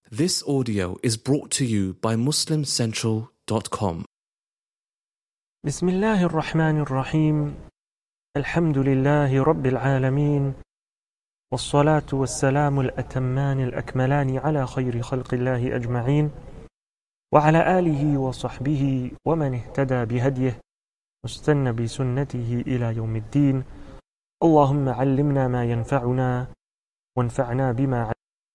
This audio is brought to you by MuslimCentral.com. بسم الله الرحمن الرحيم الحمد لله رب العالمين والصلاة والسلام الأتمان الأكملان على خير خلق الله أجمعين وعلى آله وصحبه ومن اهتدى بهديه واستنى بسنته إلى يوم الدين. اللهم علمنا ما ينفعنا وانفعنا بما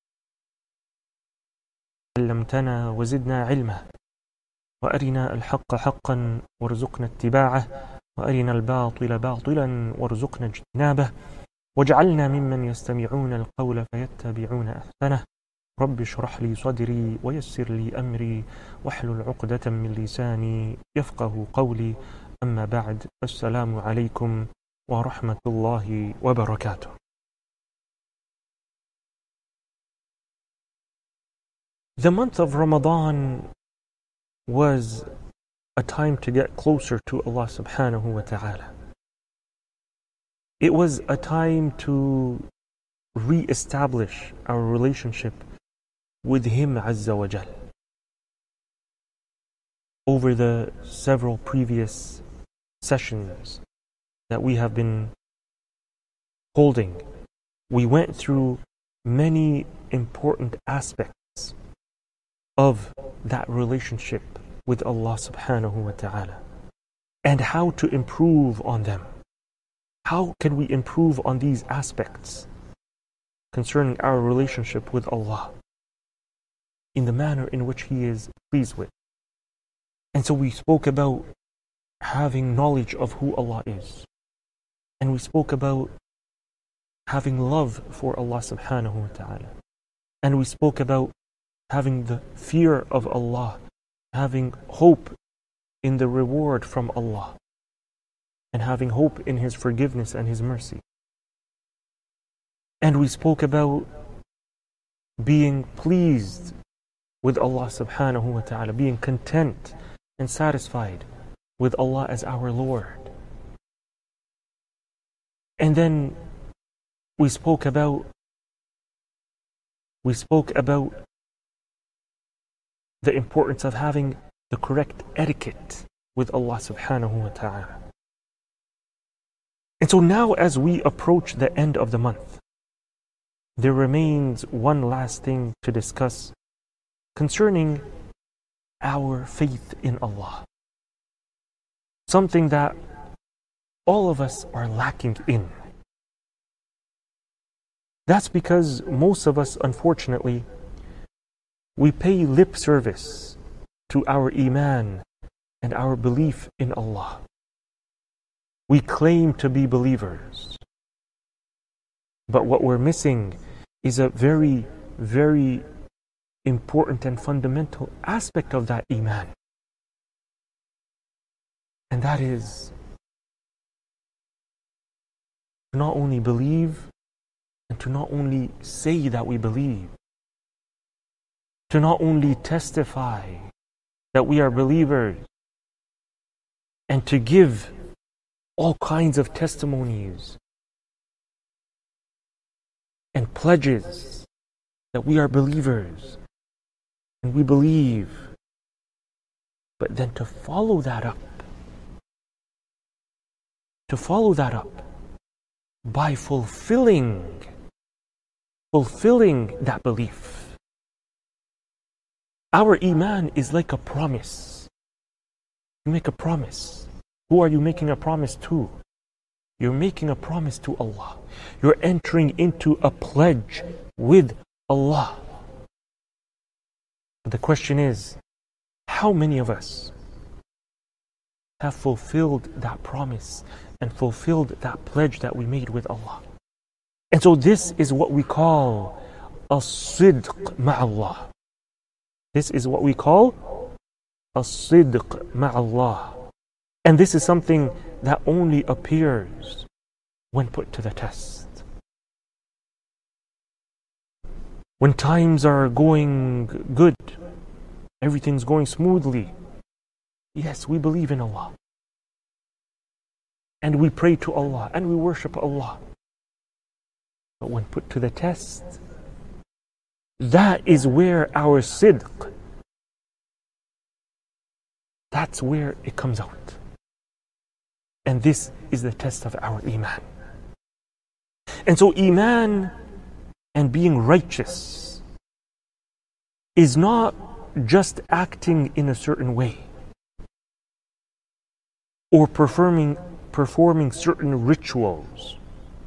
علمتنا وزدنا علما وأرنا الحق حقا وارزقنا اتباعه وأرنا الباطل باطلا وارزقنا اجتنابه واجعلنا ممن يستمعون القول فيتبعون أحسنه. رب اشرح لي صدري ويسر لي أمري واحلل عقدة من لساني يفقه قولي. أما بعد، السلام عليكم ورحمة الله وبركاته. The month of Ramadan was a time to get closer to Allah subhanahu wa ta'ala. It was a time to re-establish our relationship with Him Azza wa Jal. Over the several previous sessions that we have been holding, we went through many important aspects of that relationship with Allah subhanahu wa ta'ala and how to improve on them. How can we improve on these aspects concerning our relationship with Allah in the manner in which He is pleased with? And so we spoke about having knowledge of who Allah is, and we spoke about having love for Allah subhanahu wa ta'ala, and we spoke about having the fear of Allah, having hope in the reward from Allah, and having hope in His forgiveness and His mercy. And we spoke about being pleased with Allah subhanahu wa ta'ala, being content and satisfied with Allah as our Lord. And then we spoke about the importance of having the correct etiquette with Allah subhanahu wa ta'ala. And so now, as we approach the end of the month, there remains one last thing to discuss concerning our faith in Allah. Something that all of us are lacking in. That's because most of us, unfortunately, we pay lip service to our iman and our belief in Allah. We claim to be believers. But what we're missing is a very, very important and fundamental aspect of that iman. And that is to not only believe and to not only say that we believe, to not only testify that we are believers, and to give all kinds of testimonies and pledges that we are believers and we believe, but then to follow that up by fulfilling that belief. Our iman is like a promise. You make a promise. Who are you making a promise to? You're making a promise to Allah. You're entering into a pledge with Allah. The question is, how many of us have fulfilled that promise and fulfilled that pledge that we made with Allah? And so this is what we call as-sidq ma'allah. This is what we call as-sidq ma'allah. And this is something that only appears when put to the test. When times are going good, everything's going smoothly, yes, we believe in Allah. And we pray to Allah and we worship Allah. But when put to the test, That is where our sidq, that's where it comes out. And this is the test of our iman. And so iman and being righteous is not just acting in a certain way or performing certain rituals,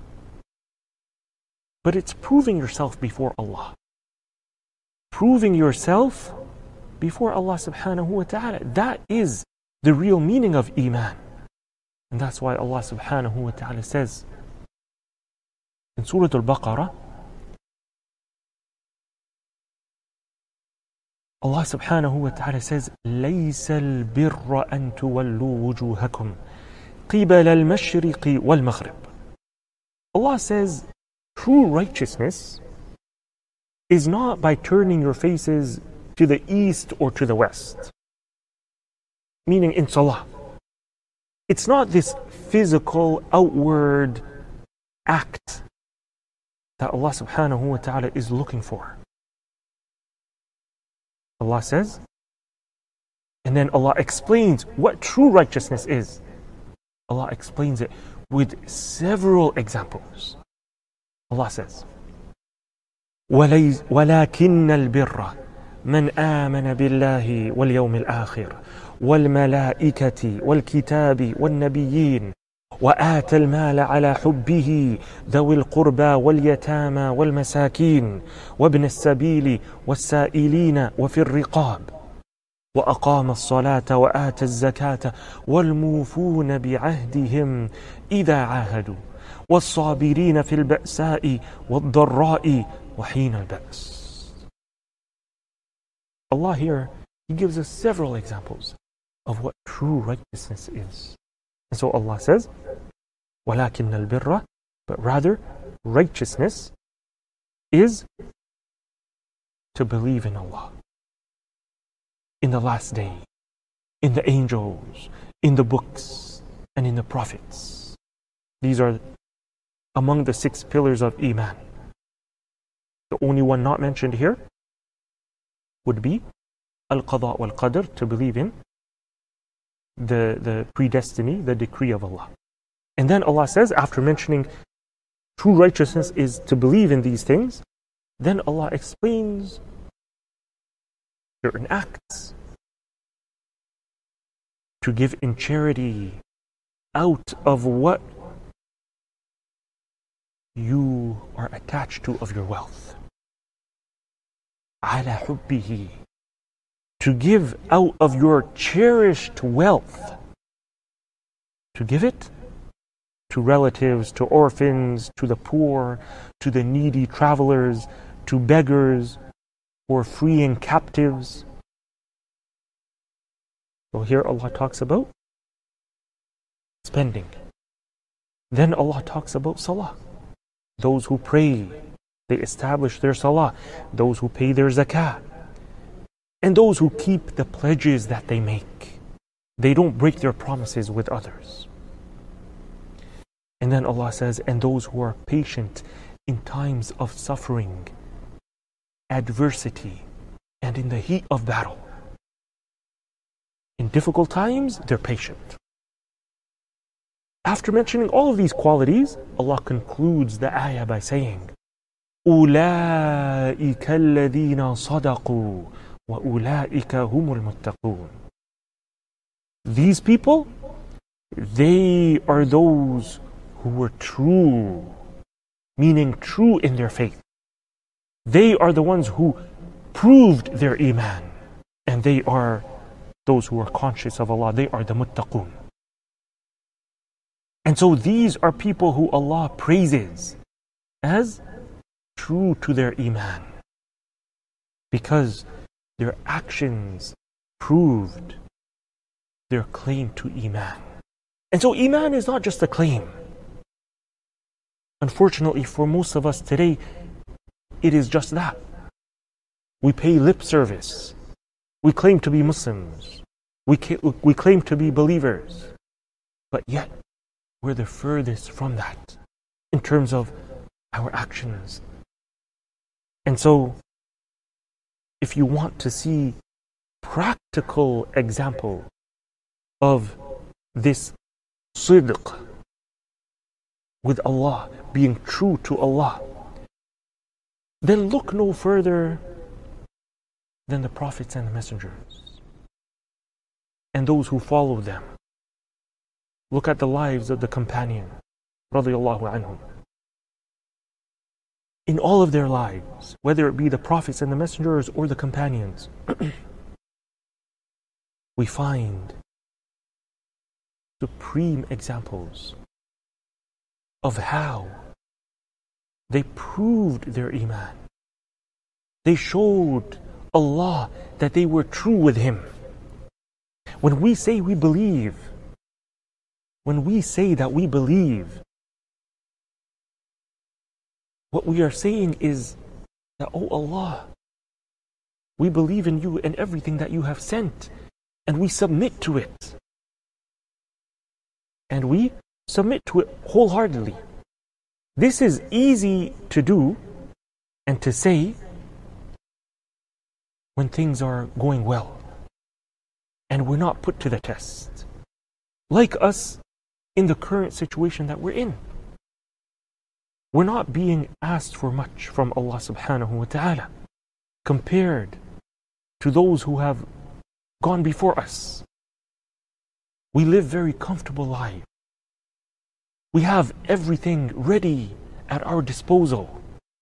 but it's proving yourself before Allah. Proving yourself before Allah subhanahu wa ta'ala. That is the real meaning of iman. And that's why Allah subhanahu wa ta'ala says in Surah Al-Baqarah, Allah subhanahu wa ta'ala says, لَيْسَ الْبِرَّ أَن تُوَلُّوا وُجُوهَكُمْ قِبَلَ الْمَشْرِقِ وَالْمَغْرِبِ. Allah says, true righteousness is not by turning your faces to the east or to the west. Meaning in salah. It's not this physical, outward act that Allah subhanahu wa ta'ala is looking for. Allah says, and then Allah explains what true righteousness is. Allah explains it with several examples. Allah says, وَلَكِنَّ الْبِرَّ مَنْ آمَنَ بِاللَّهِ وَالْيَوْمِ الْآخِرِ وَالْمَلَائِكَةِ وَالْكِتَابِ وَالنَّبِيِّينَ وآتى المال على حبه ذوي القربى واليتامى والمساكين وابن السبيل والسائلين وفي الرقاب وأقام الصلاة وآتى الزكاة والموفون بعهدهم إذا عاهدوا والصابرين في البأساء والضراء وحين البأس. Allah here, He gives us several examples of what true righteousness is. And so Allah says, وَلَكِنَّ الْبِرَّ, but rather, righteousness is to believe in Allah, in the last day, in the angels, in the books, and in the prophets. These are among the 6 pillars of Iman. The only one not mentioned here would be Al-Qada wal-Qadr, to believe in the predestiny, the decree of Allah. And then Allah says, after mentioning true righteousness is to believe in these things, then Allah explains certain acts to give in charity out of what you are attached to of your wealth. عَلَى حُبِّهِ, to give out of your cherished wealth, to give it to relatives, to orphans, to the poor, to the needy travelers, to beggars, or freeing captives. So here Allah talks about spending. Then Allah talks about salah. Those who pray, they establish their salah. Those who pay their zakah. And those who keep the pledges that they make. They don't break their promises with others. And then Allah says, and those who are patient in times of suffering, adversity, and in the heat of battle. In difficult times, they're patient. After mentioning all of these qualities, Allah concludes the ayah by saying, أُولَٰئِكَ الَّذِينَ صَدَقُوا وَأُولَٰئِكَ هُمُ الْمُتَّقُونَ. These people, they are those who were true, meaning true in their faith. They are the ones who proved their iman, and they are those who are conscious of Allah. They are the muttaqun. And so these are people who Allah praises as true to their iman, because their actions proved their claim to iman. And so iman is not just a claim. Unfortunately, for most of us today, it is just that. We pay lip service. We claim to be Muslims. We claim to be believers. But yet, we're the furthest from that in terms of our actions. And so, if you want to see practical example of this sidq with Allah, being true to Allah, then look no further than the prophets and the messengers and those who follow them. Look at the lives of the companions, radiyallahu anhum. In all of their lives, whether it be the prophets and the messengers or the companions, we find supreme examples of how they proved their iman. They showed Allah that they were true with Him. When we say we believe, when we say that we believe, what we are saying is that, oh Allah, we believe in you and everything that you have sent, and we submit to it. And we submit to it wholeheartedly. This is easy to do and to say when things are going well and we're not put to the test. Like us in the current situation that we're in. We're not being asked for much from Allah subhanahu wa ta'ala compared to those who have gone before us. We live very comfortable lives. We have everything ready at our disposal.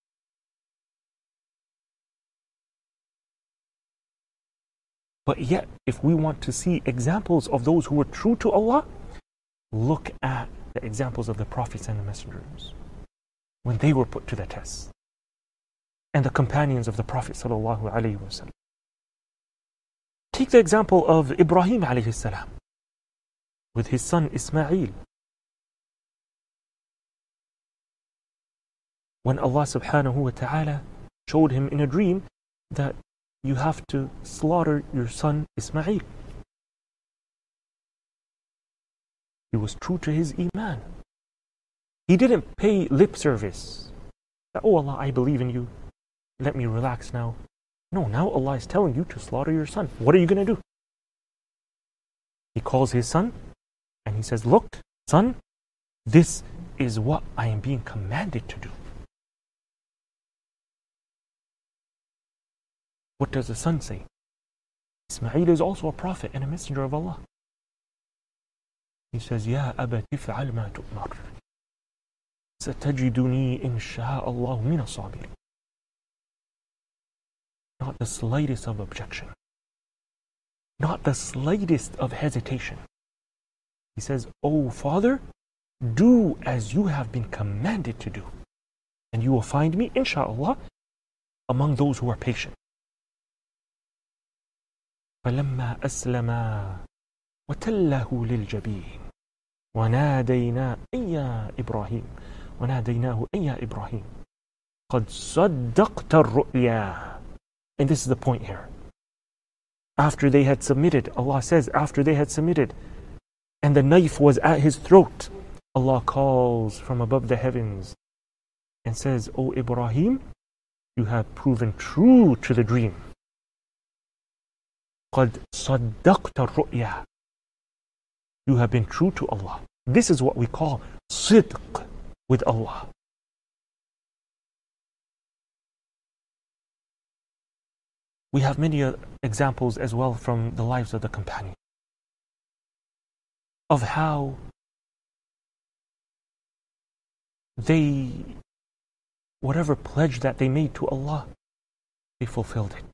But yet, if we want to see examples of those who were true to Allah, look at the examples of the prophets and the messengers when they were put to the test, and the companions of the Prophet sallallahu alaihi wasallam. Take the example of Ibrahim alayhi salam with his son Ismail. When Allah subhanahu wa ta'ala showed him in a dream that you have to slaughter your son Ismail. He was true to his iman. He didn't pay lip service. That, oh Allah, I believe in you. Let me relax now. No, now Allah is telling you to slaughter your son. What are you going to do? He calls his son and he says, look, son, this is what I am being commanded to do. What does the son say? Ismail is also a prophet and a messenger of Allah. He says, Ya abati fa'al ma tu'mar. Satajiduni insha'Allah min as-sabirin. Not the slightest of objection. Not the slightest of hesitation. He says, O Father, do as you have been commanded to do. And you will find me, insha'Allah, among those who are patient. فلما أسلما وتله للجبين وناديناه أن يا إبراهيم قد صدقت الرؤيا. And this is the point here. After they had submitted, Allah says, after they had submitted and the knife was at his throat, Allah calls from above the heavens and says, O Ibrahim, you have proven true to the dream. قد صدقت الرؤيا. You have been true to Allah. This is what we call sidq with Allah. We have many examples as well from the lives of the companions of how they, whatever pledge that they made to Allah, they fulfilled it.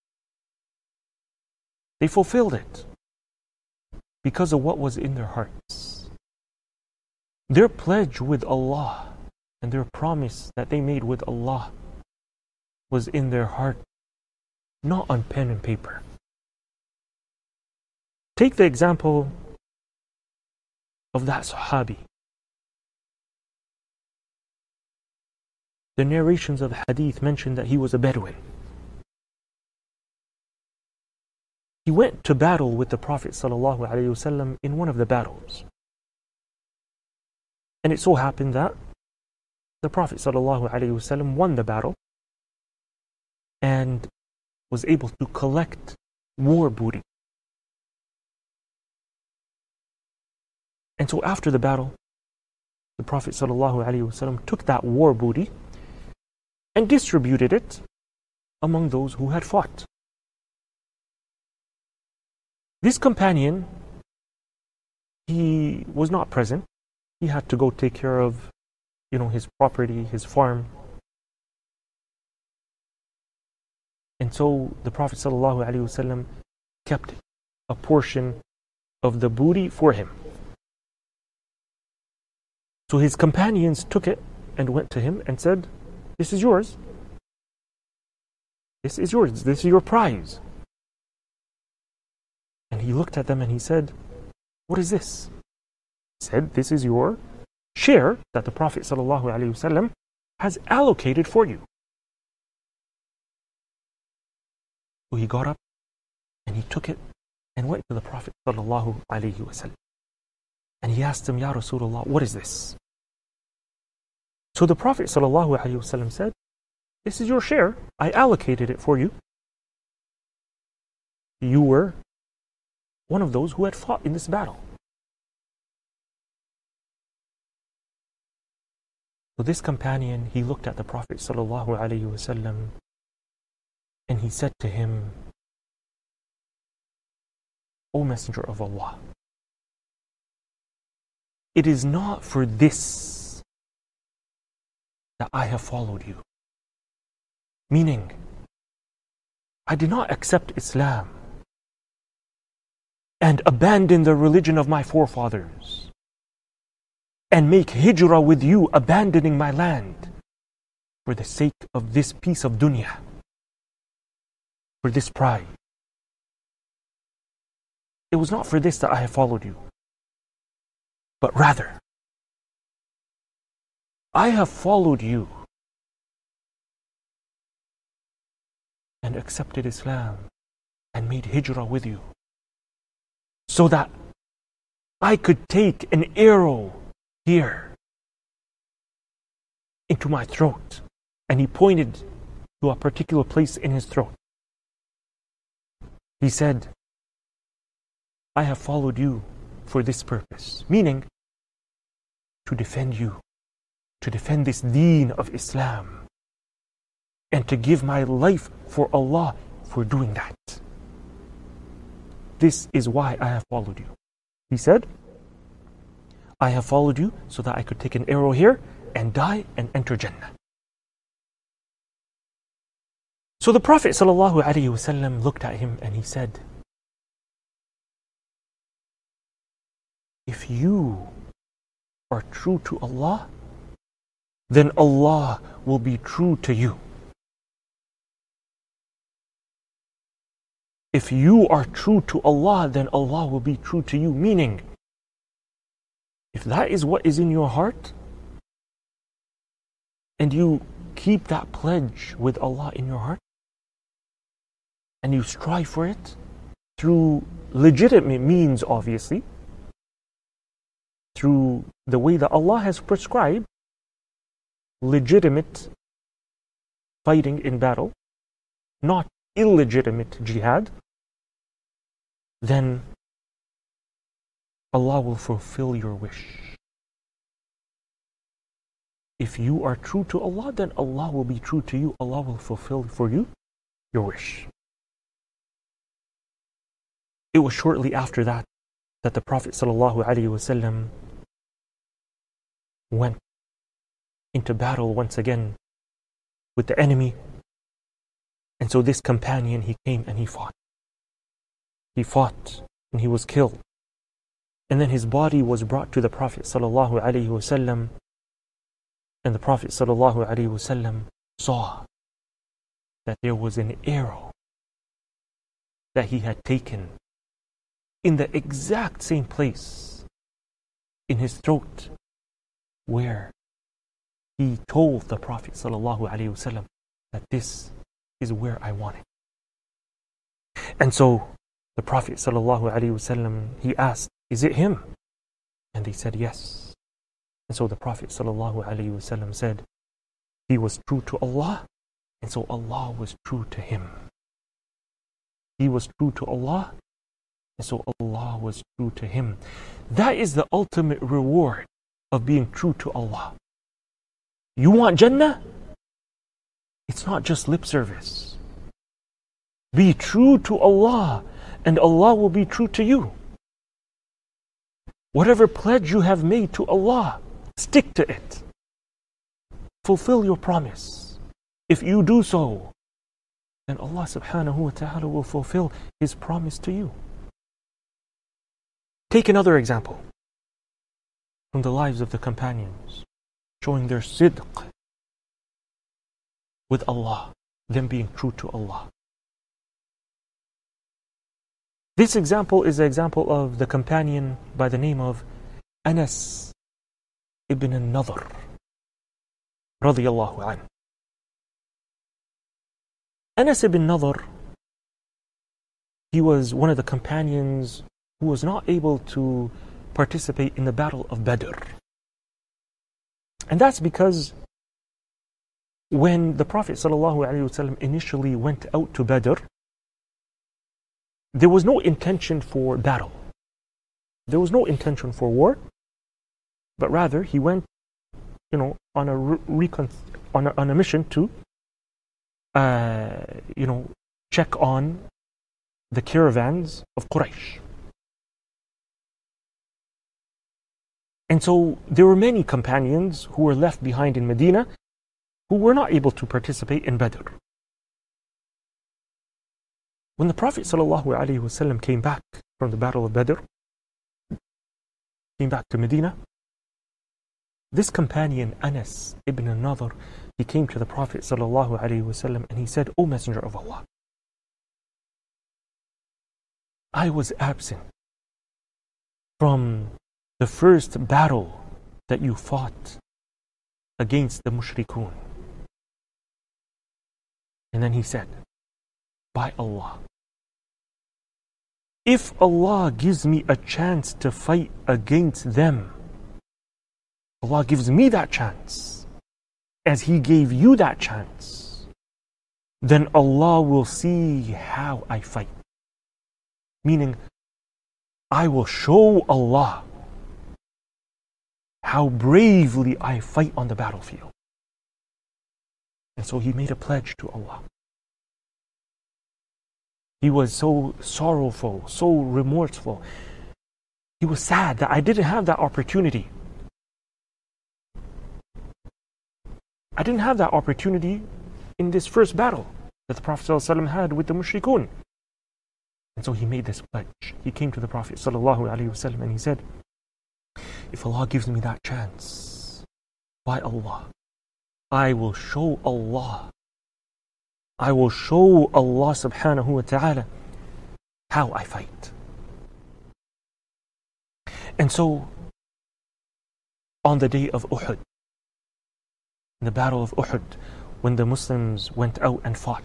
They fulfilled it because of what was in their hearts. Their pledge with Allah and their promise that they made with Allah was in their heart, not on pen and paper. Take the example of that Sahabi. The narrations of hadith mention that he was a Bedouin. He went to battle with the Prophet ﷺ in one of the battles. And it so happened that the Prophet ﷺ won the battle. And was able to collect war booty. And so after the battle, the Prophet ﷺ took that war booty and distributed it among those who had fought. This companion, he was not present. He had to go take care of, his property, his farm. And so the Prophet ﷺ kept a portion of the booty for him. So his companions took it and went to him and said, "This is yours. This is yours. This is your prize." And he looked at them and he said, "What is this?" He said, "This is your share that the Prophet ﷺ has allocated for you." So he got up and he took it and went to the Prophet ﷺ. And he asked him, "Ya Rasulullah, what is this?" So the Prophet ﷺ said, "This is your share. I allocated it for you. You were one of those who had fought in this battle." So this companion, he looked at the Prophet ﷺ and he said to him, "O Messenger of Allah, it is not for this that I have followed you." Meaning, I did not accept Islam and abandon the religion of my forefathers and make hijrah with you, abandoning my land for the sake of this piece of dunya, for this pride. It was not for this that I have followed you, but rather, I have followed you and accepted Islam and made hijrah with you so that I could take an arrow here into my throat. And he pointed to a particular place in his throat. He said, "I have followed you for this purpose," meaning to defend you, to defend this deen of Islam, and to give my life for Allah for doing that. This is why I have followed you. He said, "I have followed you so that I could take an arrow here and die and enter Jannah." So the Prophet ﷺ looked at him and he said, "If you are true to Allah, then Allah will be true to you. If you are true to Allah, then Allah will be true to you." Meaning, if that is what is in your heart, and you keep that pledge with Allah in your heart, and you strive for it through legitimate means, obviously, through the way that Allah has prescribed, legitimate fighting in battle, not illegitimate jihad, then Allah will fulfill your wish. If you are true to Allah, then Allah will be true to you. Allah will fulfill for you your wish. It was shortly after that that the Prophet ﷺ went into battle once again with the enemy. And so this companion, he came and he fought. He fought and he was killed. And then his body was brought to the Prophet ﷺ, and the Prophet ﷺ saw that there was an arrow that he had taken in the exact same place in his throat where he told the Prophet ﷺ that this is where I want it. And so the Prophet ﷺ, he asked, "Is it him?" And they said, "Yes." And so the Prophet ﷺ said, "He was true to Allah, and so Allah was true to him." he was true to Allah, and so Allah was true to him. That is the ultimate reward of being true to Allah. You want Jannah? It's not just lip service. Be true to Allah, and Allah will be true to you. Whatever pledge you have made to Allah, stick to it. Fulfill your promise. If you do so, then Allah subhanahu wa ta'ala will fulfill His promise to you. Take another example from the lives of the companions, showing their sidq with Allah, them being true to Allah. This example is the example of the companion by the name of Anas ibn al-Nadhr radiyallahu anhu. Anas ibn Nadhr, he was one of the companions who was not able to participate in the battle of Badr. And that's because when the Prophet ﷺ initially went out to Badr, there was no intention for battle. There was no intention for war, but rather he went, on a mission to, check on the caravans of Quraysh. And so there were many companions who were left behind in Medina who were not able to participate in Badr. When the Prophet ﷺ came back from the Battle of Badr, came back to Medina, this companion, Anas ibn al-Nadhr, he came to the Prophet ﷺ and he said, "O Messenger of Allah, I was absent from the first battle that you fought against the mushrikun." And then he said, "By Allah, if Allah gives me a chance to fight against them, Allah gives me that chance, as He gave you that chance, then Allah will see how I fight." Meaning, I will show Allah how bravely I fight on the battlefield. And so he made a pledge to Allah. He was so sorrowful, so remorseful. He was sad that I didn't have that opportunity. I didn't have that opportunity in this first battle that the Prophet ﷺ had with the mushrikun. And so he made this pledge. He came to the Prophet ﷺ and he said, "If Allah gives me that chance, by Allah, I will show Allah subhanahu wa ta'ala how I fight." And so, on the day of Uhud, in the battle of Uhud, when the Muslims went out and fought,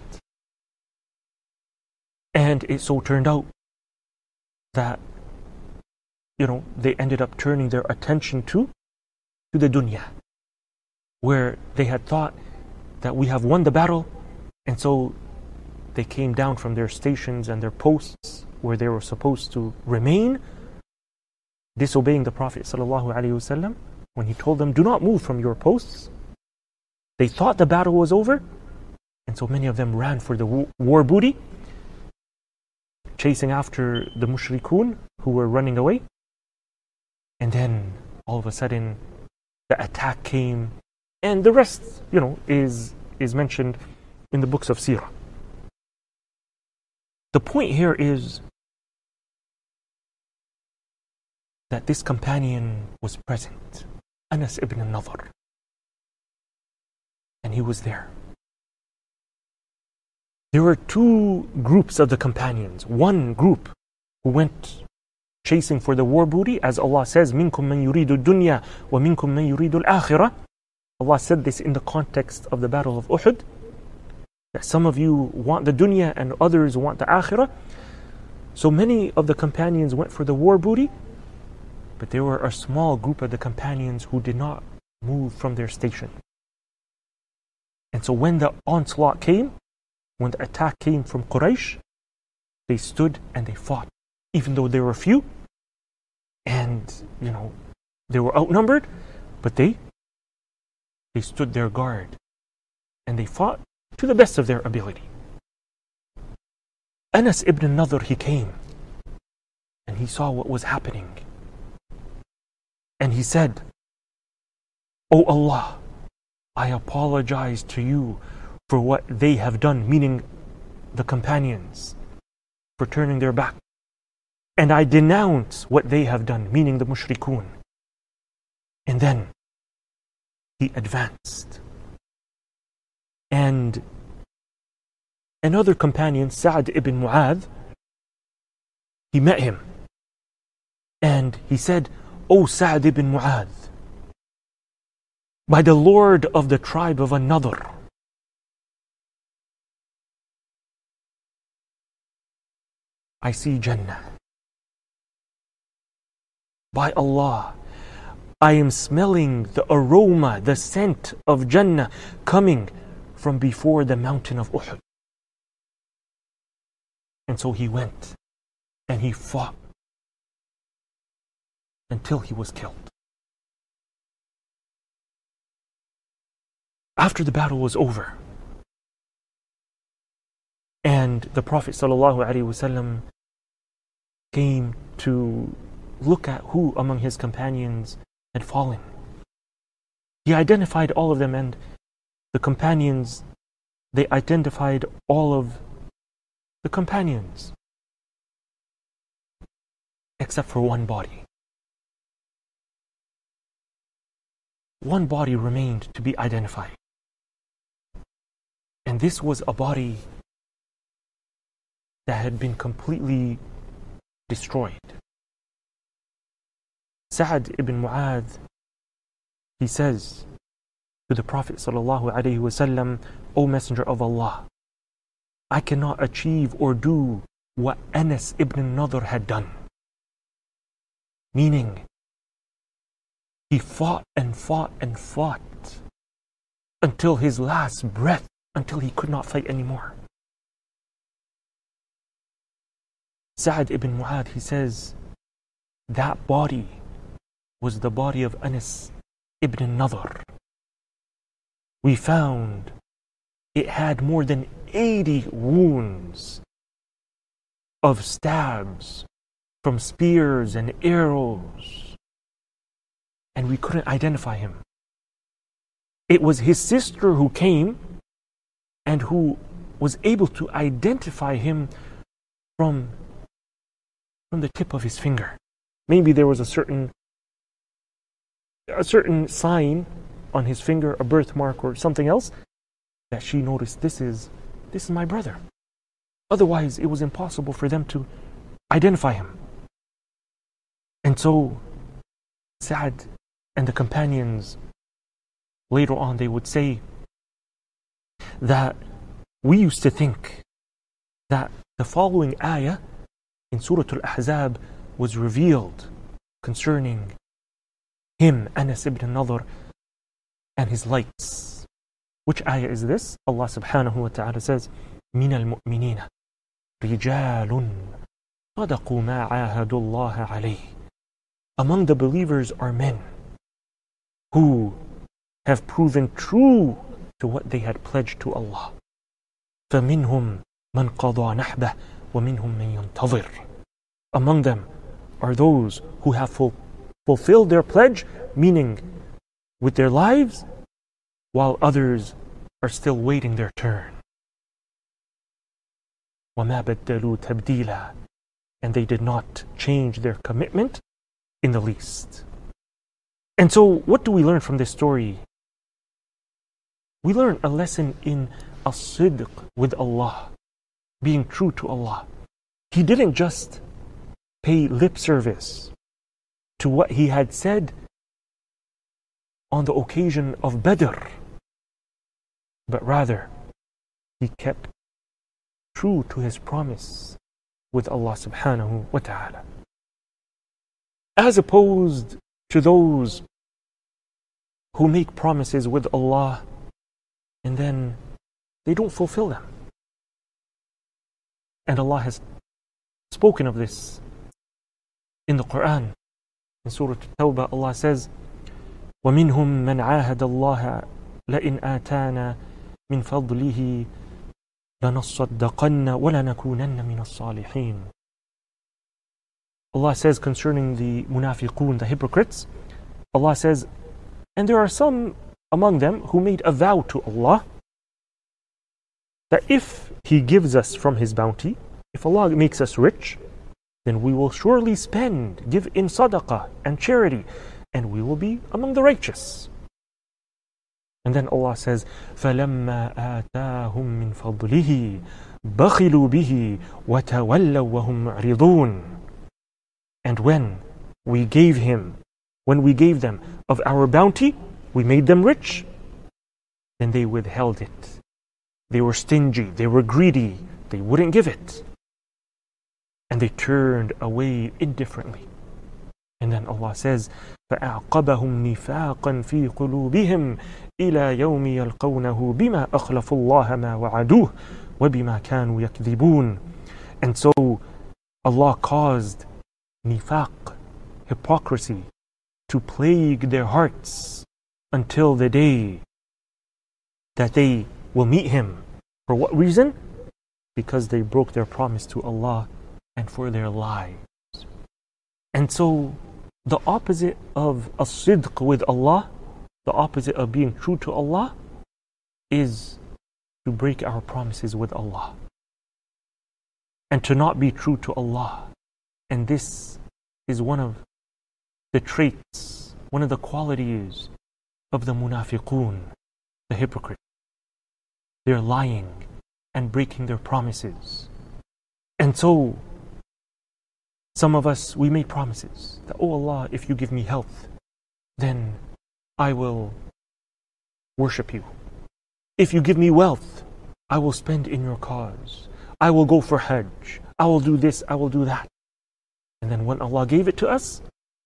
and it so turned out that, they ended up turning their attention to the dunya, where they had thought that we have won the battle, and so they came down from their stations and their posts where they were supposed to remain, disobeying the Prophet ﷺ when he told them, "Do not move from your posts." They thought the battle was over, and so many of them ran for the war booty, chasing after the mushrikun who were running away. And then all of a sudden the attack came, and the rest, is mentioned in the books of Sirah. The point here is that this companion was present, Anas ibn al-Nadhr, and he was there. There were two groups of the companions. One group who went chasing for the war booty, as Allah says, "Minkum man yuridu dunya wa minkum man yuridu al-akhirah." Allah said this in the context of the battle of Uhud, that some of you want the dunya and others want the akhirah. So many of the companions went for the war booty, but there were a small group of the companions who did not move from their station. And so when the onslaught came, when the attack came from Quraysh, They stood and they fought, even though they were few and, they were outnumbered, but they stood their guard and they fought to the best of their ability. Anas ibn Nadhr, he came and he saw what was happening. And he said, "O Allah, I apologize to you for what they have done," meaning the companions, for turning their back. "And I denounce what they have done," meaning the mushrikun. And then he advanced. And another companion, Sa'd ibn Mu'adh, he met him. And he said, "O Sa'd ibn Mu'adh, by the Lord of the tribe of An-Nadhr, I see Jannah. By Allah, I am smelling the aroma, the scent of Jannah coming from before the mountain of Uhud." And so he went and he fought until he was killed. After the battle was over, and the Prophet ﷺ came to look at who among his companions had fallen, he identified all of them, and the companions, they identified all of the companions except for one body. One body remained to be identified. And this was a body that had been completely destroyed. Sa'd ibn Mu'adh, he says to the Prophet ﷺ, "O Messenger of Allah, I cannot achieve or do what Anas ibn Nadhr had done." Meaning, he fought and fought and fought until his last breath, until he could not fight anymore. Sa'd ibn Mu'adh, he says, that body was the body of Anas ibn Nadhr. We found it had more than 80 wounds of stabs from spears and arrows, and we couldn't identify him. It was his sister who came and who was able to identify him from the tip of his finger. Maybe there was a certain sign on his finger, a birthmark or something else, that she noticed, this is my brother. Otherwise, it was impossible for them to identify him. And so Sa'd and the companions, later on, they would say that we used to think that the following ayah in Surah Al-Ahzab was revealed concerning him, Anas ibn Nadhr, and his lights. Which ayah is this? Allah subhanahu wa ta'ala says, مِنَ الْمُؤْمِنِينَ رِجَالٌ صَدَقُوا مَا عَاهَدُوا اللَّهَ عَلَيْهِ. Among the believers are men who have proven true to what they had pledged to Allah. فَمِنْهُمْ مَنْ قَضَى نَحْبَهُ وَمِنْهُمْ مَنْ يَنْتَظِرُ. Among them are those who have fulfilled their pledge, meaning with their lives, while others are still waiting their turn. وَمَا بَدَّلُوا تَبْدِيلًا. And they did not change their commitment in the least. And so, what do we learn from this story? We learn a lesson in as-sidq with Allah, being true to Allah. He didn't just pay lip service to what he had said on the occasion of Badr, but rather he kept true to his promise with Allah subhanahu wa ta'ala. As opposed to those who make promises with Allah and then they don't fulfill them. And Allah has spoken of this in the Quran. In Surah At-Tawbah, Allah says, وَمِنْهُمْ مَنْ عَاهَدَ اللَّهَ لَإِنْ آتَانَا مِنْ فَضْلِهِ لَنَصَّدَّقَنَّ وَلَنَكُونَنَّ مِنَ الصَّالِحِينَ. Allah says concerning the munafiqun, the hypocrites, Allah says, and there are some among them who made a vow to Allah that if He gives us from His bounty, if Allah makes us rich, then we will surely spend, give in sadaqah and charity, and we will be among the righteous. And then Allah says, فَلَمَّا آتَاهُم مِّن فَضْلِهِ بَخِلُوا بِهِ وَتَوَلَّوْا وَهُمْ مُعْرِضُونَ. And when we gave them of our bounty, we made them rich, then they withheld it. They were stingy, they were greedy, they wouldn't give it. And they turned away indifferently. And then Allah says, فَأَعْقَبَهُمْ نِفَاقًا فِي قُلُوبِهِمْ إِلَى يَوْمِ يَلْقَوْنَهُ بِمَا أَخْلَفُوا اللَّهَ مَا وَعَدُوهُ وَبِمَا كَانُوا يَكْذِبُونَ. And so Allah caused nifaq, hypocrisy, to plague their hearts until the day that they will meet Him. For what reason? Because they broke their promise to Allah and for their lies. And so the opposite of as-sidq with Allah, the opposite of being true to Allah, is to break our promises with Allah and to not be true to Allah. And this is one of the traits, one of the qualities of the munafiqun, the hypocrites. They're lying and breaking their promises. And so some of us, we made promises that, oh Allah, if you give me health, then I will worship you. If you give me wealth, I will spend in your cause. I will go for Hajj. I will do this, I will do that. And then when Allah gave it to us,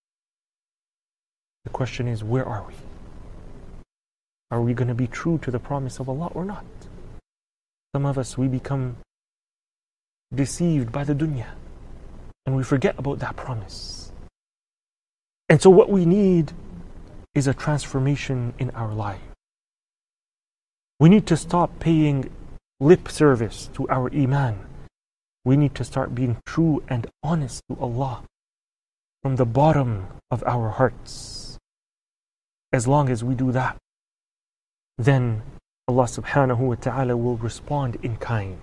the question is, where are we? Are we going to be true to the promise of Allah or not? Some of us, we become deceived by the dunya and we forget about that promise. And so what we need is a transformation in our life. We need to stop paying lip service to our iman. We need to start being true and honest to Allah from the bottom of our hearts. As long as we do that, then Allah subhanahu wa ta'ala will respond in kind.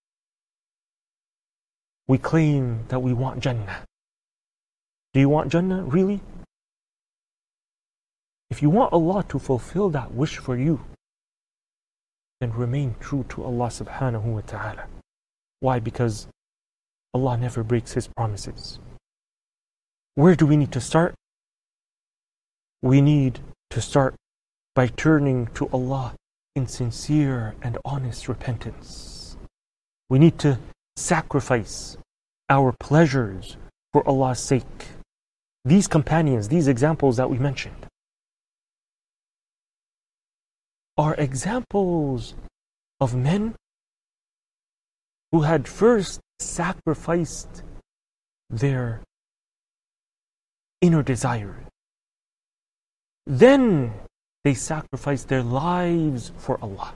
We claim that we want Jannah. Do you want Jannah? Really? If you want Allah to fulfill that wish for you, then remain true to Allah subhanahu wa ta'ala. Why? Because Allah never breaks His promises. Where do we need to start? We need to start by turning to Allah in sincere and honest repentance. We need to sacrifice our pleasures for Allah's sake. These companions, these examples that we mentioned, are examples of men who had first sacrificed their inner desires. Then they sacrificed their lives for Allah.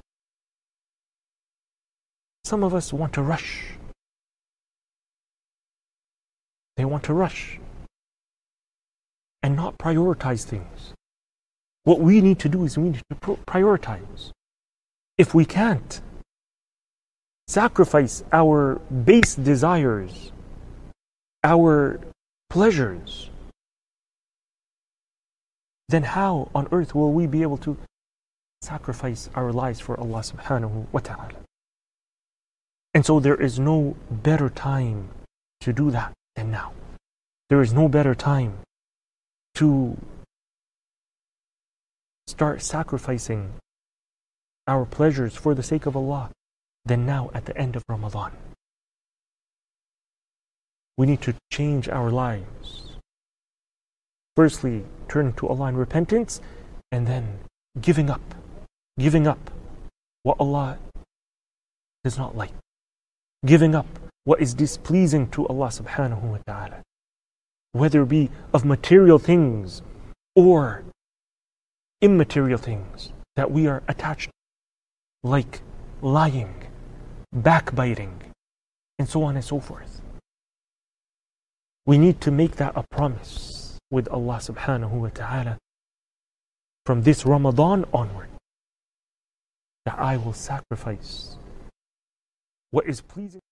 Some of us want to rush. They want to rush and not prioritize things. What we need to do is we need to prioritize. If we can't sacrifice our base desires, our pleasures, then how on earth will we be able to sacrifice our lives for Allah subhanahu wa ta'ala? And so there is no better time to do that than now. There is no better time to start sacrificing our pleasures for the sake of Allah than now at the end of Ramadan. We need to change our lives. Firstly, turn to Allah in repentance, and then giving up what Allah does not like. Giving up what is displeasing to Allah subhanahu wa ta'ala, whether it be of material things or immaterial things that we are attached to, like lying, backbiting, and so on and so forth. We need to make that a promise with Allah subhanahu wa ta'ala from this Ramadan onward, that I will sacrifice what is pleasing